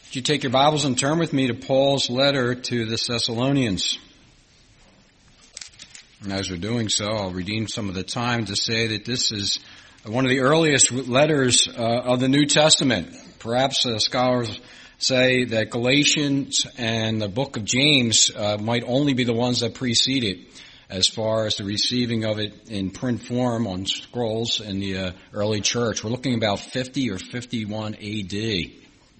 Would you take your Bibles and turn with me to Paul's letter to the Thessalonians? And as we're doing so, I'll redeem some of the time to say that this is one of the earliest letters of the New Testament. Perhaps scholars say that Galatians and the book of James might only be the ones that precede it as far as the receiving of it in print form on scrolls in the early church. We're looking about 50 or 51 A.D.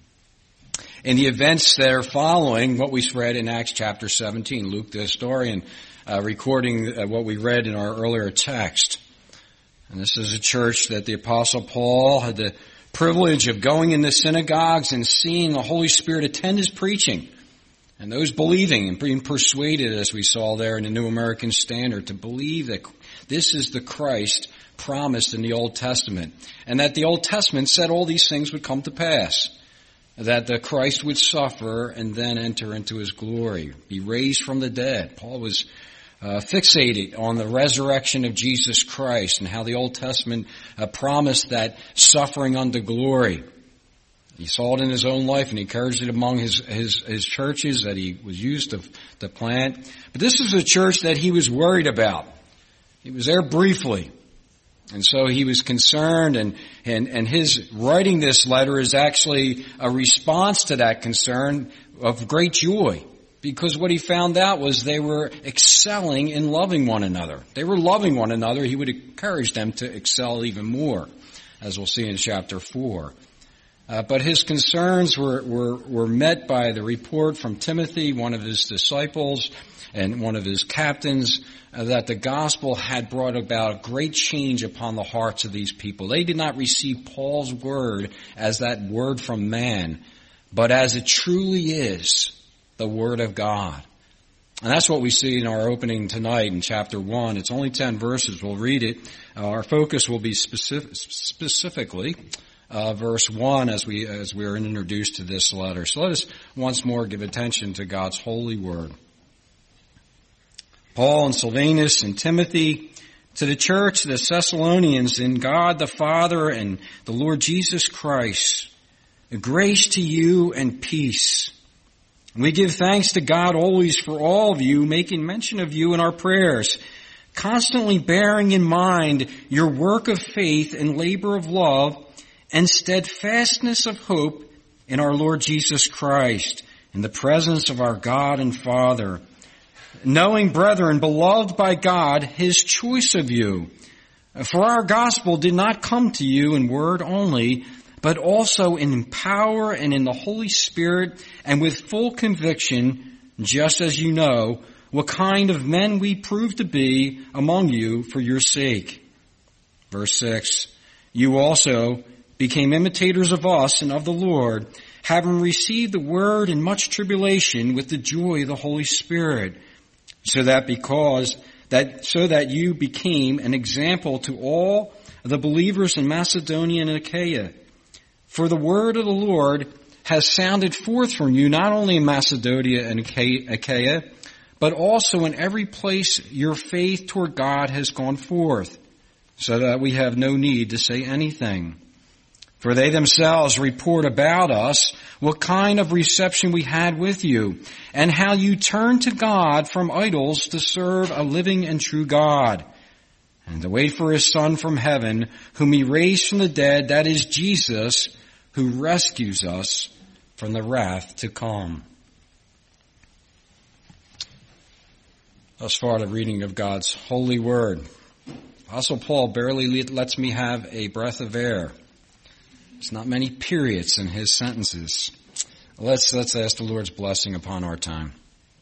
In the events that are following what we read in Acts chapter 17, Luke the historian recording what we read in our earlier text. And this is a church that the Apostle Paul had the privilege of going in the synagogues and seeing the Holy Spirit attend his preaching. And those believing and being persuaded, as we saw there in the New American Standard, to believe that this is the Christ promised in the Old Testament. And that the Old Testament said all these things would come to pass. That the Christ would suffer and then enter into his glory, be raised from the dead. Paul was fixated on the resurrection of Jesus Christ and how the Old Testament promised that suffering unto glory. He saw it in his own life and he encouraged it among his churches that he was used to plant. But this is a church that he was worried about. He was there briefly. And so he was concerned, and his writing this letter is actually a response to that concern of great joy. Because what he found out was they were excelling in loving one another. They were loving one another. He would encourage them to excel even more, as we'll see in chapter 4. But his concerns were met by the report from Timothy, one of his disciples, and one of his captains, that the gospel had brought about a great change upon the hearts of these people. They did not receive Paul's word as that word from man, but as it truly is, the word of God. And that's what we see in our opening tonight in chapter 1. It's only 10 verses. We'll read it. Our focus will be specifically verse 1 as we are introduced to this letter. So let us once more give attention to God's holy word. Paul and Silvanus and Timothy, to the church, the Thessalonians, in God the Father and the Lord Jesus Christ, grace to you and peace. We give thanks to God always for all of you, making mention of you in our prayers, constantly bearing in mind your work of faith and labor of love and steadfastness of hope in our Lord Jesus Christ, in the presence of our God and Father. Knowing, brethren, beloved by God, his choice of you. For our gospel did not come to you in word only, but also in power and in the Holy Spirit and with full conviction, just as you know what kind of men we prove to be among you for your sake. Verse 6, you also became imitators of us and of the Lord, having received the word in much tribulation with the joy of the Holy Spirit, so that you became an example to all the believers in Macedonia and Achaia. For the word of the Lord has sounded forth from you, not only in Macedonia and Achaia, but also in every place your faith toward God has gone forth, so that we have no need to say anything. For they themselves report about us what kind of reception we had with you, and how you turned to God from idols to serve a living and true God, and to wait for his Son from heaven, whom he raised from the dead, that is Jesus, who rescues us from the wrath to come. Thus far, the reading of God's holy word. Apostle Paul barely lets me have a breath of air. There's not many periods in his sentences. Let's ask the Lord's blessing upon our time.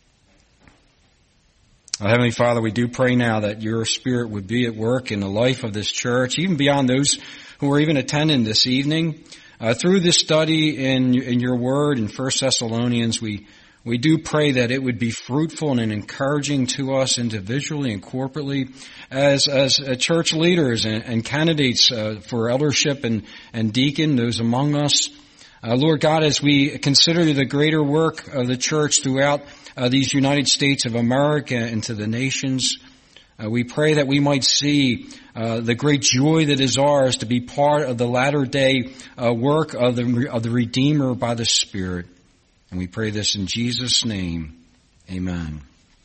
Oh, Heavenly Father, we do pray now that your Spirit would be at work in the life of this church, even beyond those who are even attending this evening. Through this study in your word in 1 Thessalonians, we do pray that it would be fruitful and encouraging to us individually and corporately as church leaders and candidates for eldership and deacon, those among us. Lord God, as we consider the greater work of the church throughout these United States of America and to the nations, we pray that we might see the great joy that is ours to be part of the latter day work of the Redeemer by the Spirit. And we pray this in Jesus' name. Amen.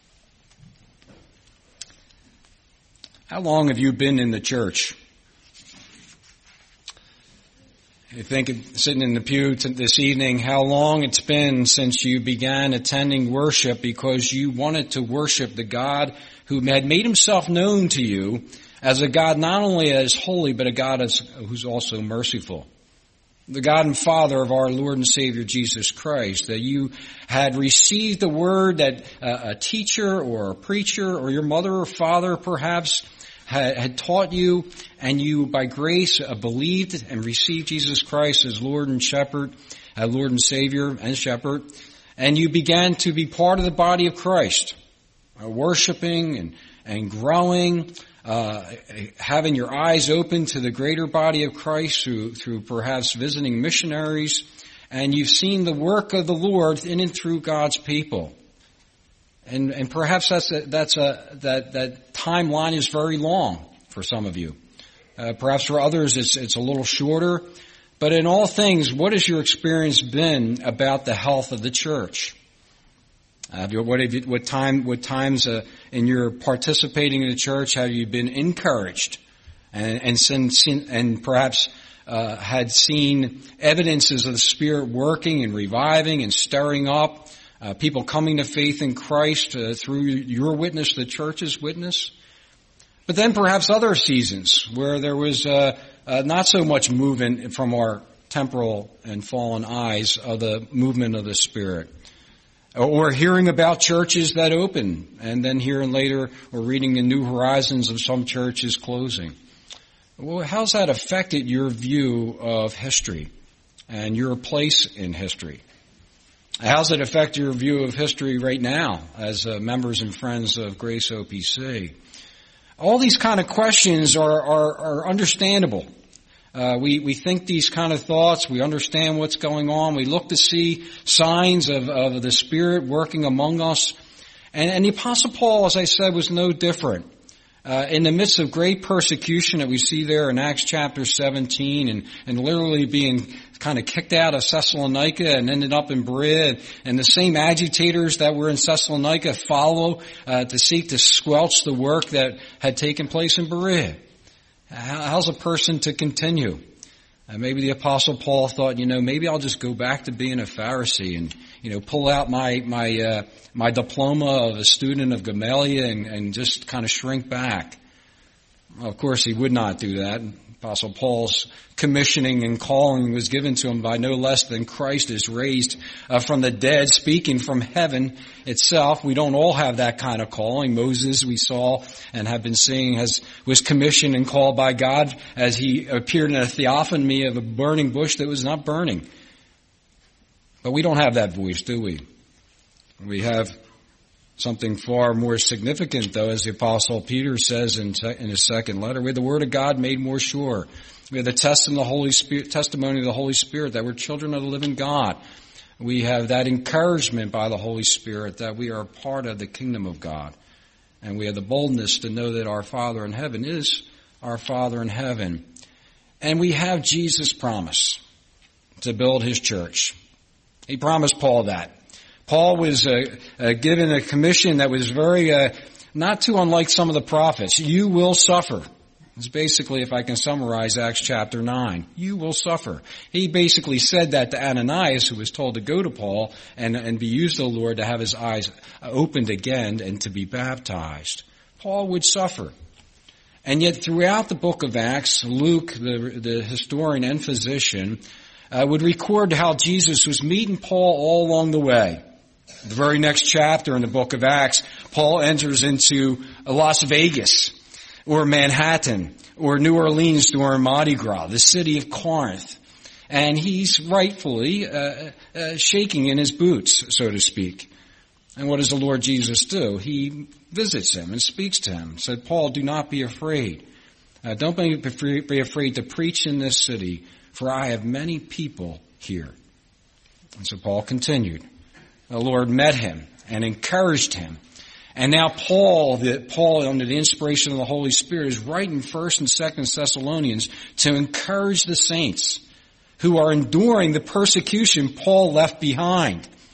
How long have you been in the church? You think, sitting in the pew this evening, how long it's been since you began attending worship because you wanted to worship the God who had made himself known to you as a God not only as holy, but a God who's also merciful. The God and Father of our Lord and Savior Jesus Christ, that you had received the word that a teacher or a preacher or your mother or father perhaps had taught you, and you by grace believed and received Jesus Christ as Lord and Shepherd, Lord and Savior and Shepherd, and you began to be part of the body of Christ, worshiping and growing, having your eyes open to the greater body of Christ through perhaps visiting missionaries, and you've seen the work of the Lord in and through God's people. And perhaps that timeline is very long for some of you. Perhaps for others it's a little shorter. But in all things, what has your experience been about the health of the church? What times in your participating in the church have you been encouraged and perhaps had seen evidences of the Spirit working and reviving and stirring up? People coming to faith in Christ through your witness, the church's witness. But then perhaps other seasons where there was not so much movement from our temporal and fallen eyes of the movement of the Spirit. Or hearing about churches that open, and then hearing later or reading the new horizons of some churches closing. Well, how's that affected your view of history and your place in history? How's it affect your view of history right now as members and friends of Grace OPC? All these kind of questions are understandable. We think these kind of thoughts. We understand what's going on. We look to see signs of the Spirit working among us. And the Apostle Paul, as I said, was no different. In the midst of great persecution that we see there in Acts chapter 17 and literally being kind of kicked out of Thessalonica and ended up in Berea, and the same agitators that were in Thessalonica follow to seek to squelch the work that had taken place in Berea. How's a person to continue? Maybe the Apostle Paul thought, maybe I'll just go back to being a Pharisee and, pull out my diploma of a student of Gamaliel and just kind of shrink back. Well, of course, he would not do that. Apostle Paul's commissioning and calling was given to him by no less than Christ is raised from the dead, speaking from heaven itself. We don't all have that kind of calling. Moses, we saw and have been seeing, was commissioned and called by God as he appeared in a theophany of a burning bush that was not burning. But we don't have that voice, do we? We have something far more significant, though, as the Apostle Peter says in his second letter. We have the Word of God made more sure. We have the testimony of the Holy Spirit that we're children of the living God. We have that encouragement by the Holy Spirit that we are part of the kingdom of God. And we have the boldness to know that our Father in heaven is our Father in heaven. And we have Jesus' promise to build his church. He promised Paul that. Paul was given a commission that was very, not too unlike some of the prophets. You will suffer. It's basically, if I can summarize Acts chapter 9, you will suffer. He basically said that to Ananias, who was told to go to Paul and be used of the Lord to have his eyes opened again and to be baptized. Paul would suffer. And yet throughout the book of Acts, Luke, the historian and physician, would record how Jesus was meeting Paul all along the way. The very next chapter in the book of Acts, Paul enters into Las Vegas or Manhattan or New Orleans during Mardi Gras, the city of Corinth. And he's rightfully shaking in his boots, so to speak. And what does the Lord Jesus do? He visits him and speaks to him. Said, Paul, do not be afraid. Don't be afraid to preach in this city, for I have many people here. And so Paul continued. The Lord met him and encouraged him. And now Paul, under the inspiration of the Holy Spirit, is writing 1st and 2nd Thessalonians to encourage the saints who are enduring the persecution Paul left behind.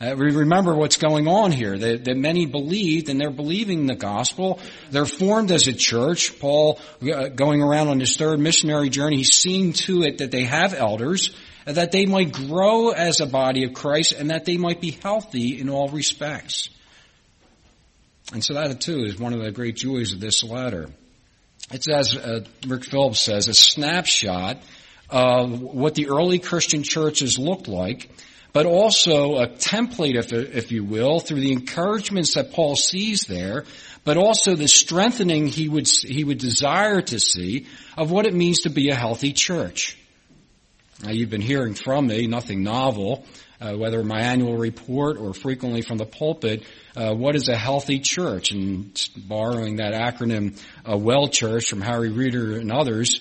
We remember what's going on here, that many believed, and they're believing the gospel. They're formed as a church. Paul, going around on his third missionary journey, he's seeing to it that they have elders, that they might grow as a body of Christ, and that they might be healthy in all respects. And so that, too, is one of the great joys of this letter. It's, as Rick Phillips says, a snapshot of what the early Christian churches looked like, but also a template, if you will, through the encouragements that Paul sees there, but also the strengthening he would desire to see of what it means to be a healthy church. Now, you've been hearing from me, nothing novel, whether in my annual report or frequently from the pulpit, what is a healthy church? And borrowing that acronym, WELL Church, from Harry Reeder and others,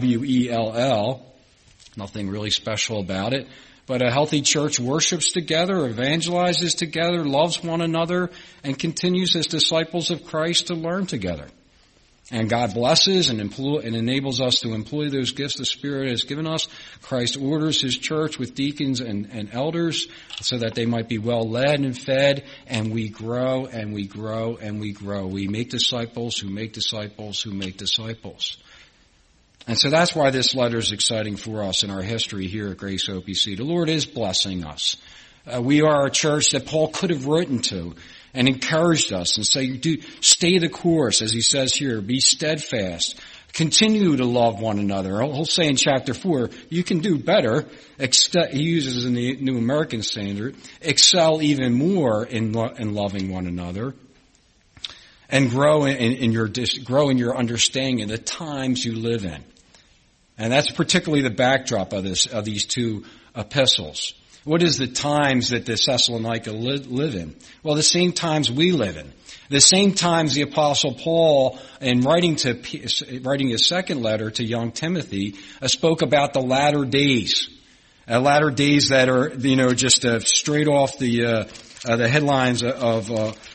WELL, nothing really special about it. But a healthy church worships together, evangelizes together, loves one another, and continues as disciples of Christ to learn together. And God blesses and enables us to employ those gifts the Spirit has given us. Christ orders His church with deacons and elders so that they might be well led and fed, and we grow and we grow and we grow. We make disciples who make disciples who make disciples. And so that's why this letter is exciting for us in our history here at Grace OPC. The Lord is blessing us. We are a church that Paul could have written to and encouraged us and say, stay the course, as he says here, be steadfast, continue to love one another. He'll say in chapter 4, you can do better. He uses in the New American Standard, excel even more in loving one another. And grow in your understanding of the times you live in. And that's particularly the backdrop of these two epistles. What is the times that the Thessalonica live in? Well, the same times we live in. The same times the Apostle Paul, in writing his second letter to young Timothy, spoke about the latter days. Latter days that are, just straight off the headlines of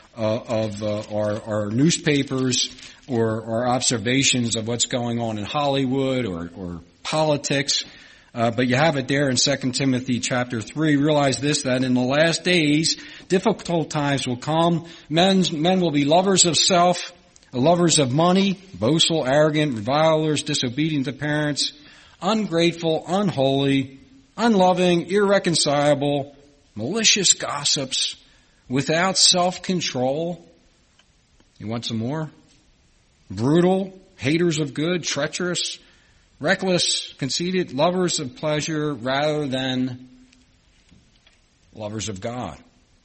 our newspapers or our observations of what's going on in Hollywood or politics. But you have it there in 2 Timothy chapter 3. Realize this, that in the last days, difficult times will come. Men will be lovers of self, lovers of money, boastful, arrogant, revilers, disobedient to parents, ungrateful, unholy, unloving, irreconcilable, malicious gossips, without self-control. You want some more? Brutal, haters of good, treacherous, reckless, conceited, lovers of pleasure rather than lovers of God.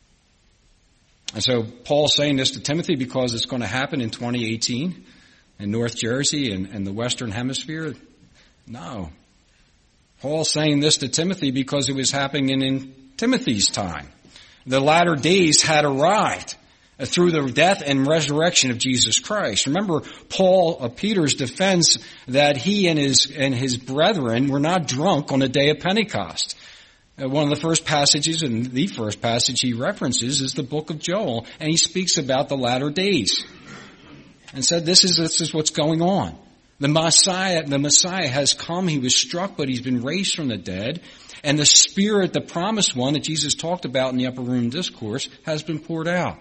And so Paul's saying this to Timothy because it's going to happen in 2018 in North Jersey and the Western Hemisphere. No. Paul's saying this to Timothy because it was happening in Timothy's time. The latter days had arrived through the death and resurrection of Jesus Christ. Remember, Peter's defense that he and his brethren were not drunk on the day of Pentecost. One of the first passages, and the first passage he references, is the book of Joel, and he speaks about the latter days. And said, this is what's going on. The Messiah has come, he was struck, but he's been raised from the dead. And the Spirit, the promised one that Jesus talked about in the Upper Room Discourse, has been poured out.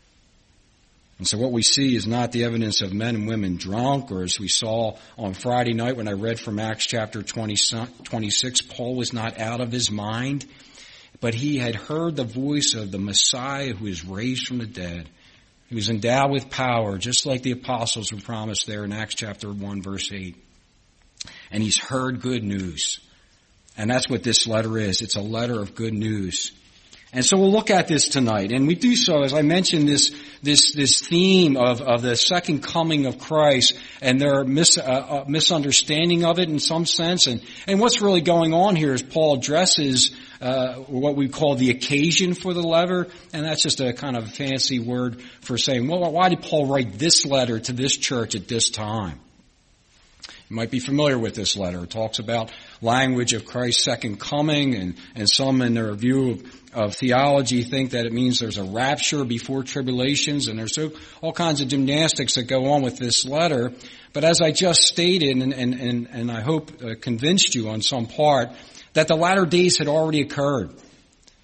And so what we see is not the evidence of men and women drunk, or as we saw on Friday night when I read from Acts chapter 26, Paul was not out of his mind, but he had heard the voice of the Messiah who is raised from the dead. He was endowed with power, just like the apostles were promised there in Acts chapter 1, verse 8. And he's heard good news. And that's what this letter is. It's a letter of good news. And so we'll look at this tonight. And we do so, as I mentioned, this theme of the second coming of Christ and their misunderstanding of it in some sense. And what's really going on here is Paul addresses what we call the occasion for the letter. And that's just a kind of fancy word for saying, well, why did Paul write this letter to this church at this time? You might be familiar with this letter. It talks about language of Christ's second coming, and some in their view of theology think that it means there's a rapture before tribulations, and there's all kinds of gymnastics that go on with this letter. But as I just stated, and I hope convinced you on some part, that the latter days had already occurred.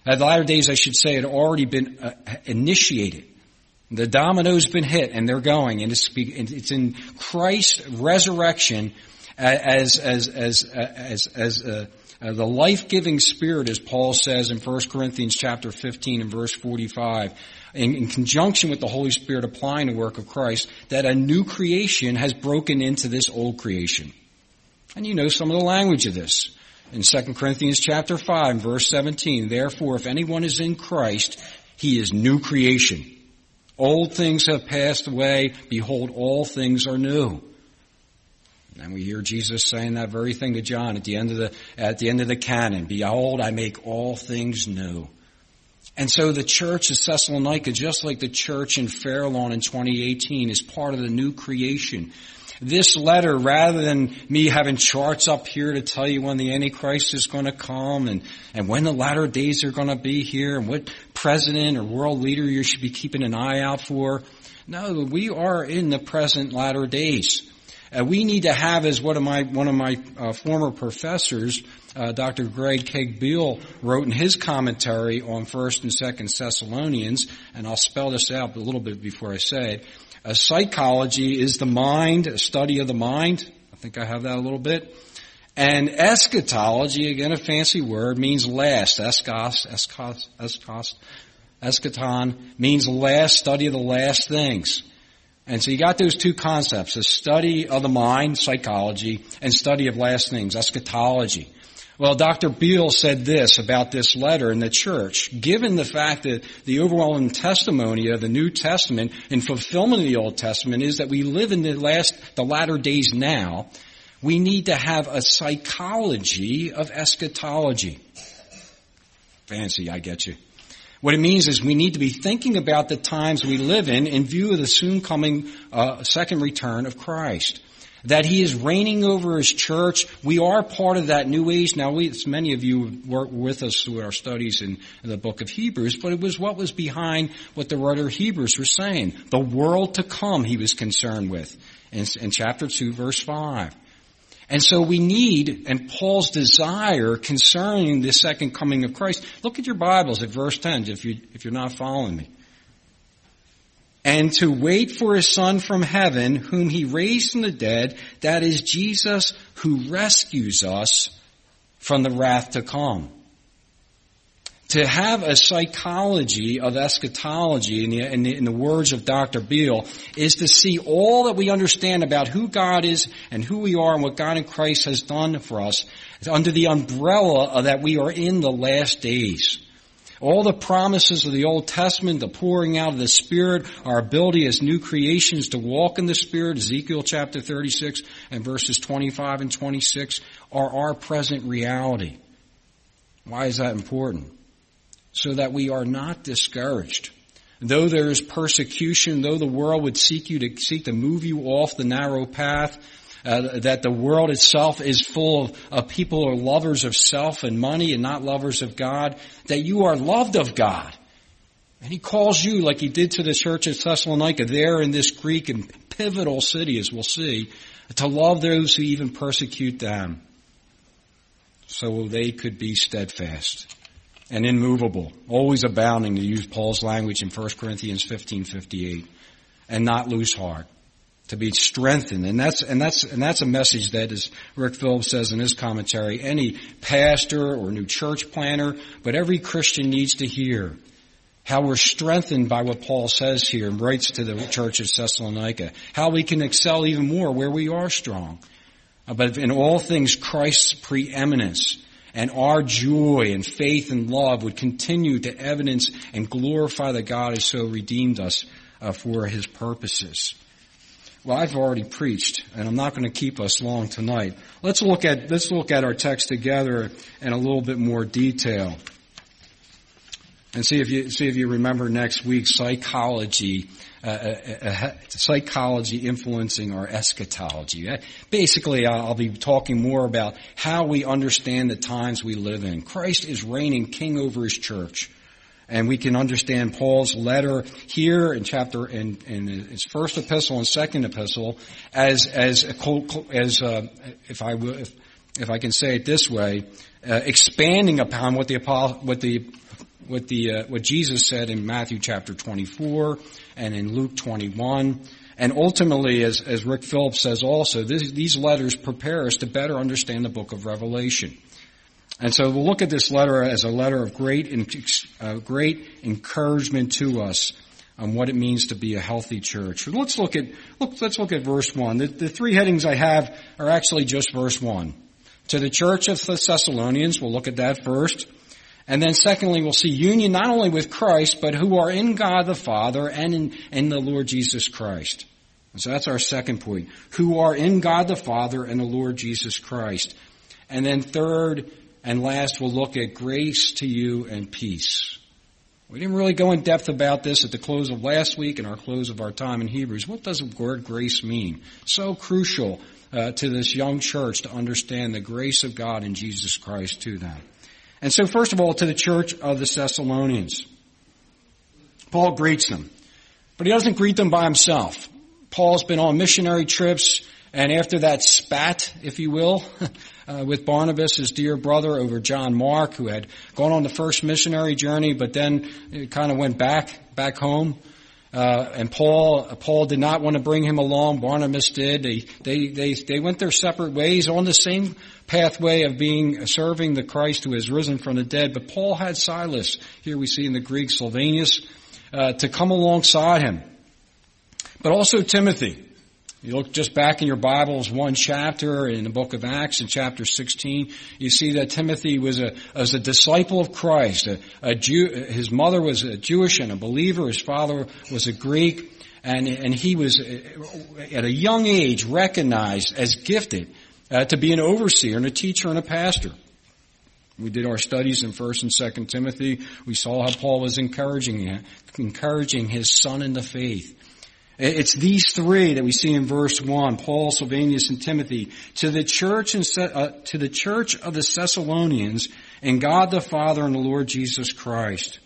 The latter days, I should say, had already been initiated. The domino's been hit, and they're going, and it's in Christ's resurrection as the life-giving Spirit, as Paul says in 1 Corinthians chapter 15 and verse 45, in conjunction with the Holy Spirit applying the work of Christ, that a new creation has broken into this old creation. And you know some of the language of this. In 2 Corinthians chapter 5, verse 17, therefore, if anyone is in Christ, he is new creation. Old things have passed away. Behold, all things are new. And we hear Jesus saying that very thing to John at the end of the canon. Behold, I make all things new. And so the church of Thessalonica, just like the church in Fairlawn in 2018, is part of the new creation. This letter, rather than me having charts up here to tell you when the Antichrist is going to come and when the latter days are going to be here and what president or world leader you should be keeping an eye out for. No, we are in the present latter days. We need to have, as one of my former professors, Dr. Greg Keg-Beal, wrote in his commentary on 1st and 2nd Thessalonians, and I'll spell this out a little bit before I say it. Psychology is the mind, a study of the mind. I think I have that a little bit. And eschatology, again a fancy word, means last. Eschaton means last, study of the last things. And so you got those two concepts, a study of the mind, psychology, and study of last things, eschatology. Well, Dr. Beal said this about this letter in the church. Given the fact that the overwhelming testimony of the New Testament in fulfillment of the Old Testament is that we live in the latter days now, we need to have a psychology of eschatology. Fancy, I get you. What it means is we need to be thinking about the times we live in view of the soon coming second return of Christ. That He is reigning over His church. We are part of that new age. Now, many of you were with us through our studies in the book of Hebrews, but it was what was behind what the writer of Hebrews was saying. The world to come He was concerned with in chapter 2, verse 5. And so we need, and Paul's desire concerning the second coming of Christ. Look at your Bibles at verse 10 if you're not following me. And to wait for His Son from heaven, whom He raised from the dead, that is Jesus, who rescues us from the wrath to come. To have a psychology of eschatology, in the words of Dr. Beal, is to see all that we understand about who God is and who we are and what God in Christ has done for us under the umbrella that we are in the last days. All the promises of the Old Testament, the pouring out of the Spirit, our ability as new creations to walk in the Spirit, Ezekiel chapter 36 and verses 25 and 26, are our present reality. Why is that important? So that we are not discouraged. Though there is persecution, though the world would seek to move you off the narrow path, that the world itself is full of people who are lovers of self and money and not lovers of God, that you are loved of God. And He calls you, like He did to the church of Thessalonica, there in this Greek and pivotal city, as we'll see, to love those who even persecute them, so they could be steadfast and immovable, always abounding, to use Paul's language in 1 Corinthians 15:58, and not lose heart. To be strengthened. And that's a message that, as Rick Phillips says in his commentary, any pastor or new church planter, but every Christian needs to hear how we're strengthened by what Paul says here and writes to the church of Thessalonica. How we can excel even more where we are strong. But in all things, Christ's preeminence and our joy and faith and love would continue to evidence and glorify that God has so redeemed us for His purposes. Well, I've already preached, and I'm not going to keep us long tonight. Let's look at our text together in a little bit more detail, and see if you remember next week psychology influencing our eschatology. Basically, I'll be talking more about how we understand the times we live in. Christ is reigning King over His church. And we can understand Paul's letter here in his first epistle and second epistle as if I can say it this way, expanding upon what the what Jesus said in Matthew chapter 24 and in Luke 21. And ultimately, as Rick Phillips says also, these letters prepare us to better understand the book of Revelation. And so we'll look at this letter as a letter of great encouragement to us on what it means to be a healthy church. Let's look at verse 1. The three headings I have are actually just verse 1. To the church of the Thessalonians, we'll look at that first. And then secondly, we'll see union not only with Christ, but who are in God the Father and in the Lord Jesus Christ. And so that's our second point. Who are in God the Father and the Lord Jesus Christ. And then third and last, we'll look at grace to you and peace. We didn't really go in depth about this at the close of last week and our close of our time in Hebrews. What does the word grace mean? So crucial to this young church to understand the grace of God in Jesus Christ to them. And so first of all, to the church of the Thessalonians. Paul greets them. But he doesn't greet them by himself. Paul's been on missionary trips, and after that spat, if you will, with Barnabas, his dear brother, over John Mark, who had gone on the first missionary journey, but then it kind of went back home. And Paul did not want to bring him along. Barnabas did. They went their separate ways on the same pathway of serving the Christ who has risen from the dead. But Paul had Silas, here we see in the Greek Silvanus, to come alongside him. But also Timothy. You look just back in your Bibles, one chapter in the book of Acts, in chapter 16, you see that Timothy was a disciple of Christ. His mother was a Jewish and a believer. His father was a Greek. And he was, at a young age, recognized as gifted to be an overseer and a teacher and a pastor. We did our studies in 1 and 2 Timothy. We saw how Paul was encouraging his son in the faith. It's these three that we see in verse 1, Paul, Silvanus, and Timothy, to the church of the Thessalonians, and God the Father and the Lord Jesus Christ.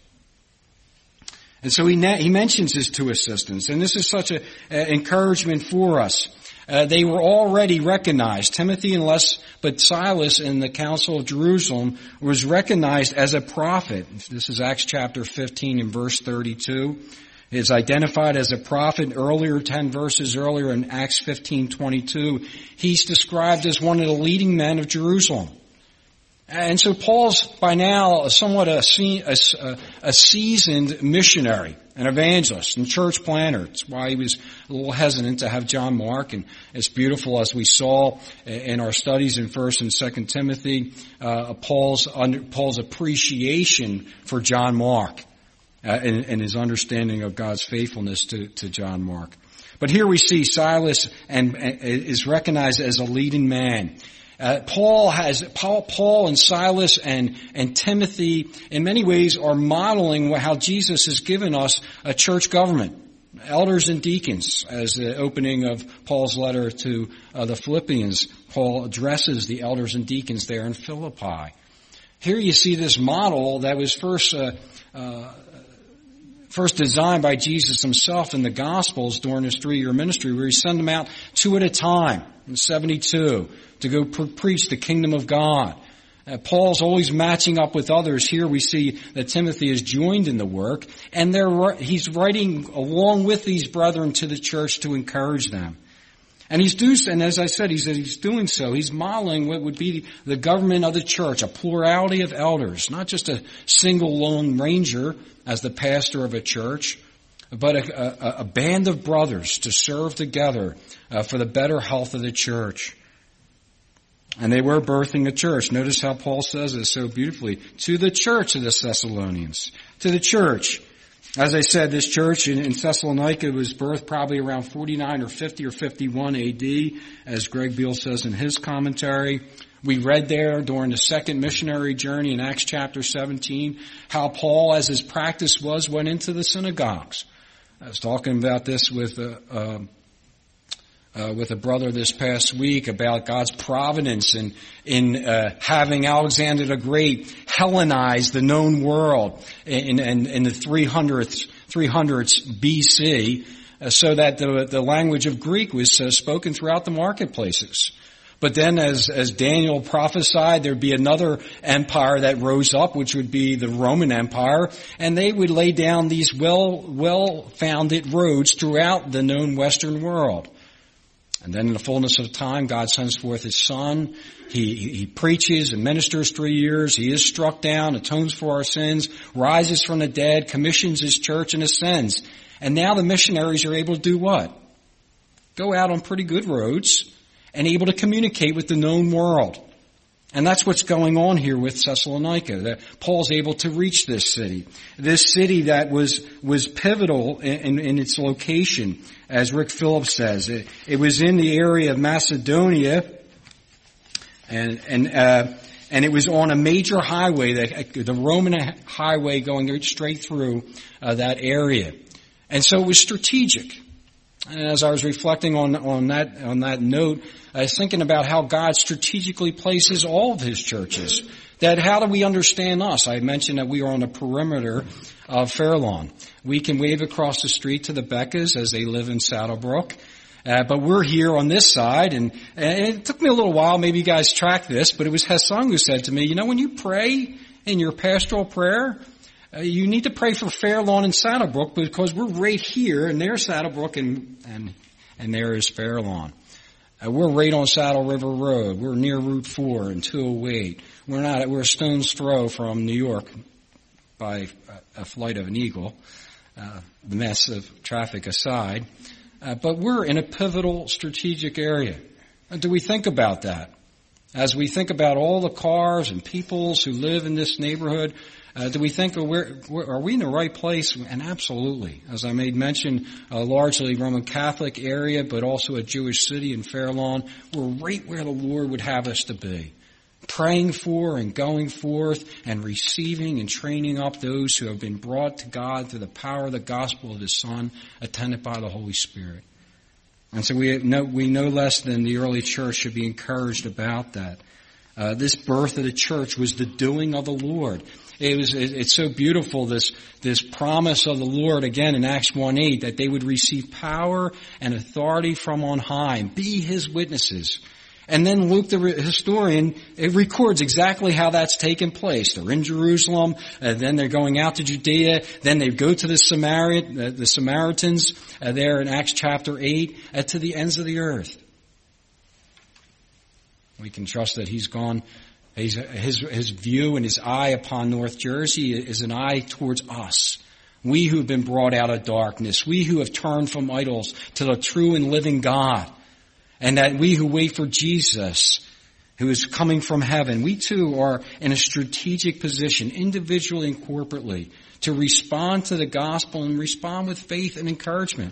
And so he mentions his two assistants, and this is such an encouragement for us. They were already recognized. Timothy, but Silas in the Council of Jerusalem was recognized as a prophet. This is Acts chapter 15 and verse 32. Is identified as a prophet earlier, 10 verses earlier in Acts 15:22. He's described as one of the leading men of Jerusalem. And so Paul's by now somewhat a seasoned missionary, an evangelist and church planter. That's why he was a little hesitant to have John Mark. And it's beautiful, as we saw in our studies in 1 and 2 Timothy, Paul's appreciation for John Mark. And his understanding of God's faithfulness to John Mark. But here we see Silas is recognized as a leading man. Paul and Silas and Timothy in many ways are modeling how Jesus has given us a church government. Elders and deacons, as the opening of Paul's letter to the Philippians, Paul addresses the elders and deacons there in Philippi. Here you see this model that was first designed by Jesus himself in the Gospels during his 3-year ministry, where he sent them out 2 at a time, in 72, to go preach the kingdom of God. Paul's always matching up with others. Here we see that Timothy is joined in the work, and he's writing along with these brethren to the church to encourage them. And as I said, he's doing so. He's modeling what would be the government of the church, a plurality of elders, not just a single lone ranger as the pastor of a church, but a band of brothers to serve together for the better health of the church. And they were birthing a church. Notice how Paul says it so beautifully. To the church of the Thessalonians. To the church. As I said, this church in Thessalonica was birthed probably around 49 or 50 or 51 AD, as Greg Beale says in his commentary. We read there during the second missionary journey in Acts chapter 17 how Paul, as his practice was, went into the synagogues. I was talking about this with a brother this past week about God's providence in having Alexander the Great Hellenize the known world in the 300s BC, so that the language of Greek was spoken throughout the marketplaces. But then as Daniel prophesied, there'd be another empire that rose up, which would be the Roman Empire, and they would lay down these well-founded roads throughout the known Western world. And then in the fullness of time, God sends forth His Son. He preaches and ministers 3 years. He is struck down, atones for our sins, rises from the dead, commissions His church, and ascends. And now the missionaries are able to do what? Go out on pretty good roads and able to communicate with the known world. And that's what's going on here with Thessalonica. That Paul's able to reach this city that was pivotal in its location, as Rick Phillips says. It was in the area of Macedonia, and it was on a major highway, the Roman highway going straight through that area, and so it was strategic. And as I was reflecting on that note, I was thinking about how God strategically places all of His churches. That how do we understand us? I mentioned that we are on the perimeter of Fairlawn. We can wave across the street to the Beccas as they live in Saddlebrook. But we're here on this side, and it took me a little while, maybe you guys track this, but it was Hesung who said to me, when you pray in your pastoral prayer, you need to pray for Fairlawn and Saddlebrook because we're right here, and there's Saddlebrook, and there is Fairlawn. We're right on Saddle River Road. We're near Route 4 and 208. We're a stone's throw from New York by a flight of an eagle, the mess of traffic aside. But we're in a pivotal strategic area. Do we think about that? As we think about all the cars and peoples who live in this neighborhood, do we think, are we in the right place? And absolutely. As I made mention, largely Roman Catholic area, but also a Jewish city in Fairlawn. We're right where the Lord would have us to be. Praying for and going forth and receiving and training up those who have been brought to God through the power of the gospel of His Son, attended by the Holy Spirit. And so we no less than the early church should be encouraged about that. This birth of the church was the doing of the Lord. It's so beautiful, this promise of the Lord again in Acts 1:8, that they would receive power and authority from on high and be His witnesses. And then Luke, the historian, it records exactly how that's taken place. They're in Jerusalem, then they're going out to Judea, then they go to the Samaritans there in Acts chapter 8, to the ends of the earth. We can trust that He's gone. His view and His eye upon North Jersey is an eye towards us. We who have been brought out of darkness. We who have turned from idols to the true and living God. And that we who wait for Jesus, who is coming from heaven, we too are in a strategic position, individually and corporately, to respond to the gospel and respond with faith and encouragement.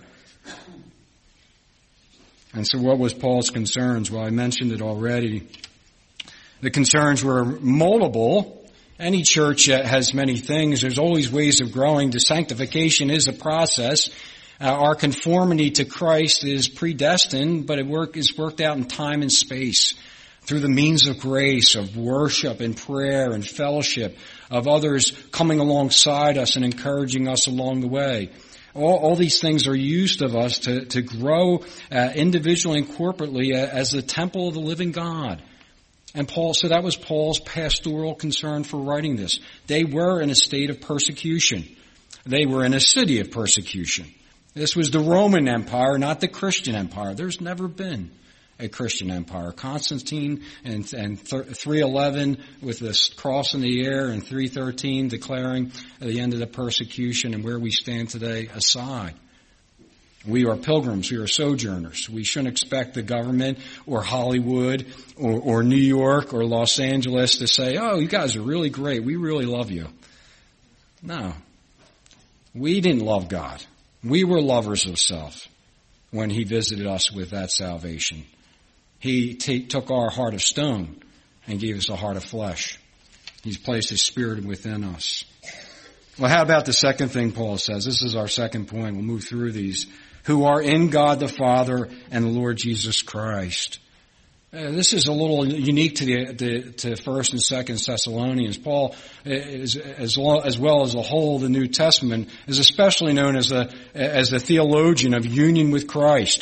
And so what was Paul's concerns? Well, I mentioned it already. The concerns were multiple. Any church has many things. There's always ways of growing. The sanctification is a process. Our conformity to Christ is predestined, but it is worked out in time and space through the means of grace, of worship and prayer and fellowship, of others coming alongside us and encouraging us along the way. All these things are used of us to grow individually and corporately as the temple of the living God. And so that was Paul's pastoral concern for writing this. They were in a state of persecution. They were in a city of persecution. This was the Roman Empire, not the Christian Empire. There's never been a Christian empire. Constantine and 311 with this cross in the air, and 313 declaring the end of the persecution, and where we stand today aside. We are pilgrims. We are sojourners. We shouldn't expect the government or Hollywood or New York or Los Angeles to say, "Oh, you guys are really great. We really love you." No. We didn't love God. We were lovers of self when He visited us with that salvation. He took our heart of stone and gave us a heart of flesh. He's placed His Spirit within us. Well, how about the second thing Paul says? This is our second point. We'll move through these. Who are in God the Father and the Lord Jesus Christ. This is a little unique to 1st and 2nd Thessalonians. Paul, as well as the whole of the New Testament, is especially known as the theologian of union with Christ.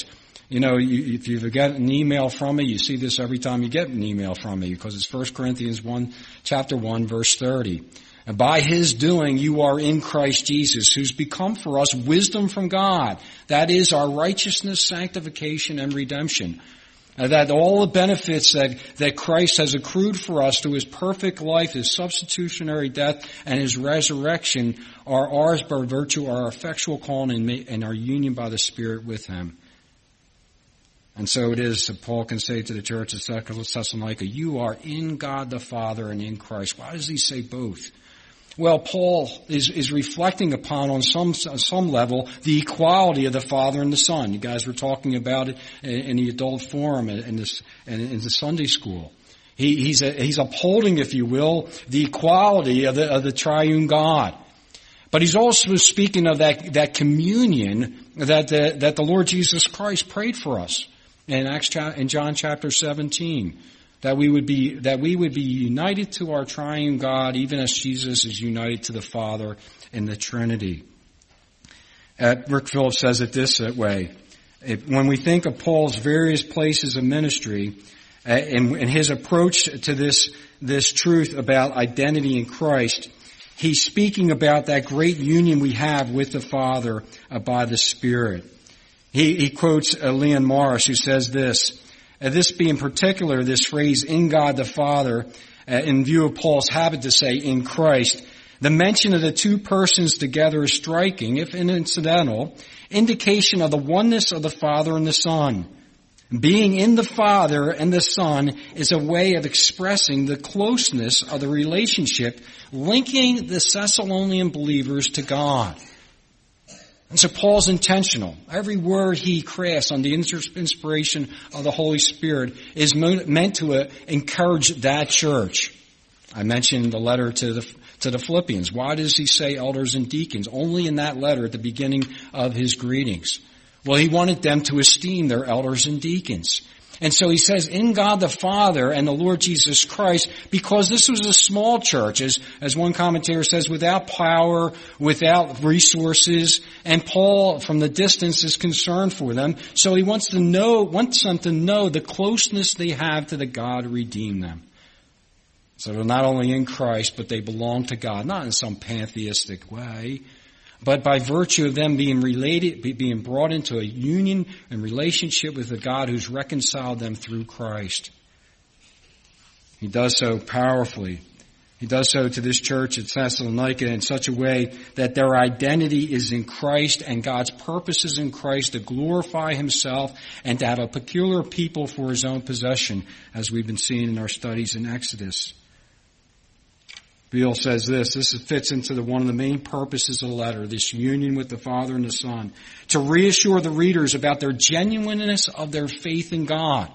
If you've got an email from me, you see this every time you get an email from me, because it's 1 Corinthians 1, chapter 1, verse 30. And by His doing, you are in Christ Jesus, who's become for us wisdom from God. That is our righteousness, sanctification, and redemption. That all the benefits that Christ has accrued for us through His perfect life, His substitutionary death, and His resurrection are ours by virtue of our effectual calling and our union by the Spirit with Him. And so it is that Paul can say to the church of Thessalonica, you are in God the Father and in Christ. Why does he say both? Well, Paul is reflecting upon, on some level, the equality of the Father and the Son. You guys were talking about it in the adult forum and in the Sunday school. He's upholding, if you will, the equality of the triune God. But he's also speaking of that communion that the Lord Jesus Christ prayed for us in John chapter 17. That we would be united to our triune God, even as Jesus is united to the Father in the Trinity. Rick Phillips says it this way. When we think of Paul's various places of ministry and his approach to this truth about identity in Christ, he's speaking about that great union we have with the Father by the Spirit. He quotes Leon Morris, who says this. This being particular, this phrase, in God the Father, in view of Paul's habit to say, in Christ, the mention of the two persons together is striking, if incidental, indication of the oneness of the Father and the Son. Being in the Father and the Son is a way of expressing the closeness of the relationship linking the Thessalonian believers to God. And so Paul's intentional. Every word he crafts on the inspiration of the Holy Spirit is meant to encourage that church. I mentioned the letter to the Philippians. Why does he say elders and deacons? Only in that letter at the beginning of his greetings. Well, he wanted them to esteem their elders and deacons. And so he says, in God the Father and the Lord Jesus Christ, because this was a small church, as one commentator says, without power, without resources, and Paul from the distance is concerned for them. So he wants them to know the closeness they have to the God who redeemed them. So they're not only in Christ, but they belong to God, not in some pantheistic way, but by virtue of them being brought into a union and relationship with the God who's reconciled them through Christ. He does so powerfully. He does so to this church at Thessalonica in such a way that their identity is in Christ and God's purpose is in Christ to glorify Himself and to have a peculiar people for His own possession, as we've been seeing in our studies in Exodus. Beale says this fits into one of the main purposes of the letter, this union with the Father and the Son, to reassure the readers about their genuineness of their faith in God.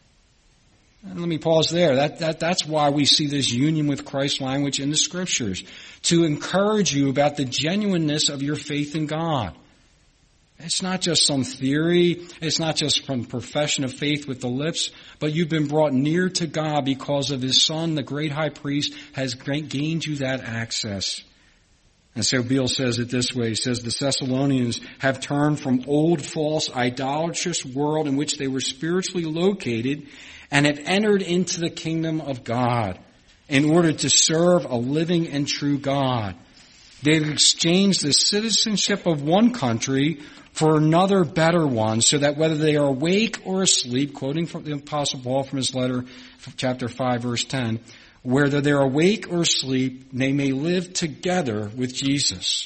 And let me pause there. That's why we see this union with Christ language in the Scriptures, to encourage you about the genuineness of your faith in God. It's not just some theory. It's not just from profession of faith with the lips, but you've been brought near to God because of His Son, the great high priest, has gained you that access. And so Beale says it this way. He says, the Thessalonians have turned from old, false, idolatrous world in which they were spiritually located and have entered into the kingdom of God in order to serve a living and true God. They've exchanged the citizenship of one country for another better one, so that whether they are awake or asleep, quoting from the Apostle Paul from his letter, chapter 5, verse 10, whether they're awake or asleep, they may live together with Jesus.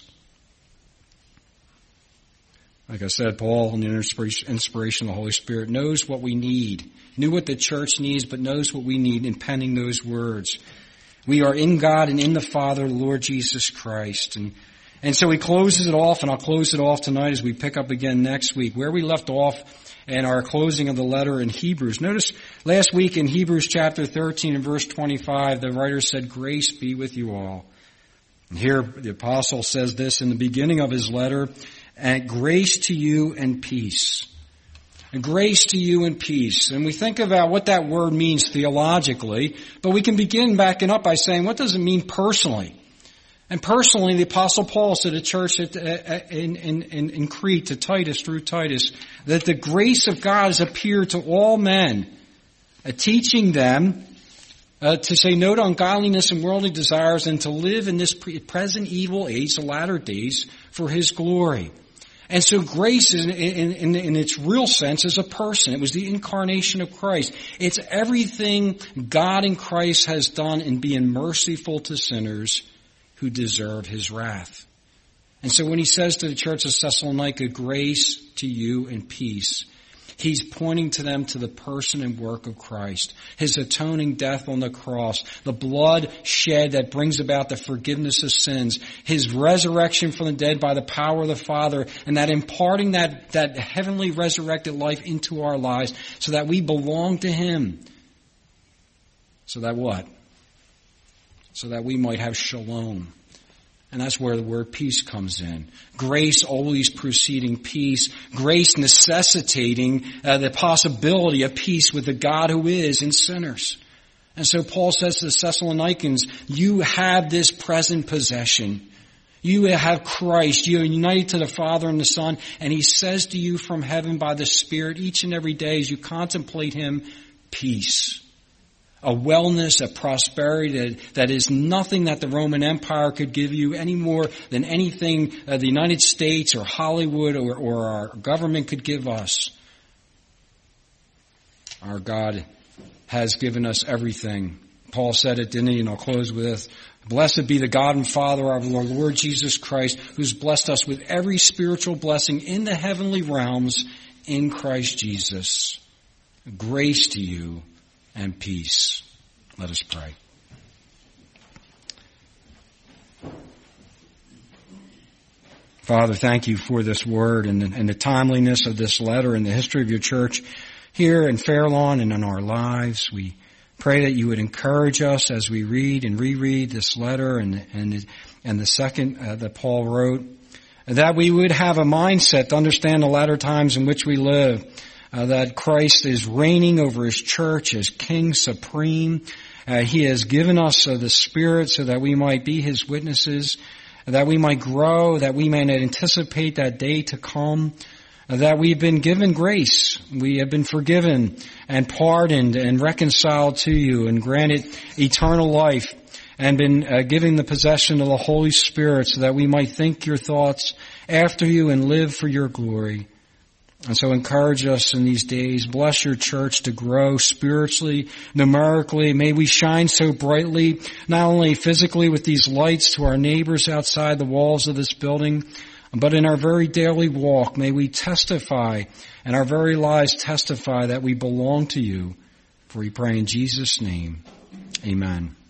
Like I said, Paul, in the inspiration of the Holy Spirit, knows what we need, knew what the church needs, but knows what we need in penning those words. We are in God and in the Father, Lord Jesus Christ. And so he closes it off, and I'll close it off tonight as we pick up again next week, where we left off in our closing of the letter in Hebrews. Notice last week in Hebrews chapter 13 and verse 25, the writer said, grace be with you all. And here the apostle says this in the beginning of his letter, and grace to you and peace. And grace to you and peace. And we think about what that word means theologically, but we can begin backing up by saying, what does it mean personally? And personally, the Apostle Paul said to the church in Crete, to Titus, through Titus, that the grace of God has appeared to all men, teaching them to say no to ungodliness and worldly desires, and to live in this present evil age, the latter days, for His glory. And so grace in its real sense is a person. It was the incarnation of Christ. It's everything God in Christ has done in being merciful to sinners who deserve His wrath. And so when he says to the church of Thessalonica, grace to you and peace, he's pointing to them to the person and work of Christ, His atoning death on the cross, the blood shed that brings about the forgiveness of sins, His resurrection from the dead by the power of the Father, and that imparting that heavenly resurrected life into our lives so that we belong to Him. So that what? So that we might have shalom. And that's where the word peace comes in. Grace always preceding peace. Grace necessitating the possibility of peace with the God who is in sinners. And so Paul says to the Thessalonians, you have this present possession. You have Christ. You are united to the Father and the Son. And He says to you from heaven by the Spirit each and every day as you contemplate Him, peace. A wellness, a prosperity that is nothing that the Roman Empire could give you any more than anything the United States or Hollywood or our government could give us. Our God has given us everything. Paul said it, didn't he? And I'll close with, blessed be the God and Father of our Lord Jesus Christ, who's blessed us with every spiritual blessing in the heavenly realms in Christ Jesus. Grace to you and peace. Let us pray. Father, thank you for this word and the timeliness of this letter and the history of your church here in Fairlawn and in our lives. We pray that you would encourage us as we read and reread this letter and the second that Paul wrote, that we would have a mindset to understand the latter times in which we live. That Christ is reigning over His church as King supreme. He has given us the Spirit so that we might be His witnesses, that we might grow, that we may anticipate that day to come, that we've been given grace. We have been forgiven and pardoned and reconciled to you and granted eternal life and been given the possession of the Holy Spirit so that we might think your thoughts after you and live for your glory. And so encourage us in these days. Bless your church to grow spiritually, numerically. May we shine so brightly, not only physically with these lights to our neighbors outside the walls of this building, but in our very daily walk. May we testify and our very lives testify that we belong to you. For we pray in Jesus' name. Amen.